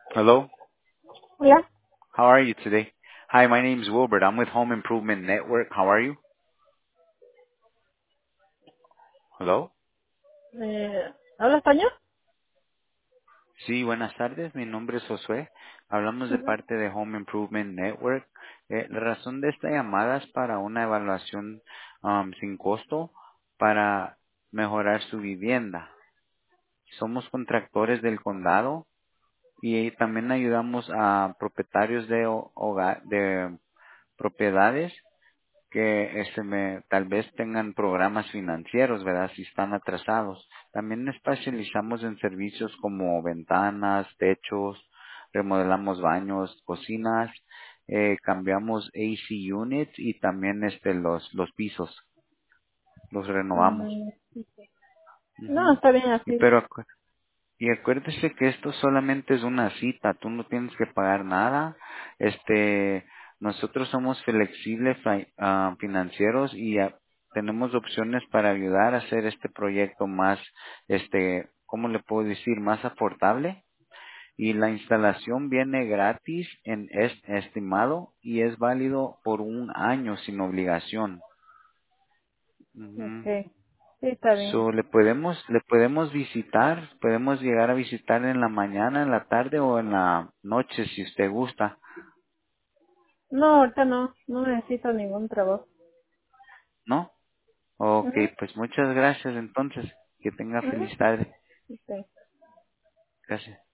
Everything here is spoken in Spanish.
Hello. Hola. How are you today? Hi, my name is Wilbert. I'm with Home Improvement Network. How are you? Hello. ¿Habla español? Sí, buenas tardes. Mi nombre es Josué. Hablamos de Ujú. parte de Home Improvement Network. La razón de esta llamada es para una evaluación sin costo para mejorar su vivienda. Somos contractores del condado y también ayudamos a propietarios de hogar, de propiedades que tal vez tengan programas financieros, ¿verdad? Si están atrasados. También especializamos en servicios como ventanas, techos, remodelamos baños, cocinas, cambiamos AC units y también los pisos, los renovamos. Mm, no, Ujú. está bien Y así. pero y acuérdese que esto solamente es una cita, tú no tienes que pagar nada. Nosotros somos flexibles financieros y tenemos opciones para ayudar a hacer este proyecto más, ¿cómo le puedo decir? Más aportable. Y la instalación viene gratis estimado y es válido por un año sin obligación. Ujú. Okay. Sí, está bien. Le podemos visitar, podemos llegar a visitar en la mañana, en la tarde o en la noche si usted gusta, No, ahorita no necesito ningún trabajo. ¿no? Ok, Ujú, pues muchas gracias entonces, que tenga ujú. feliz tarde. Sí. Gracias.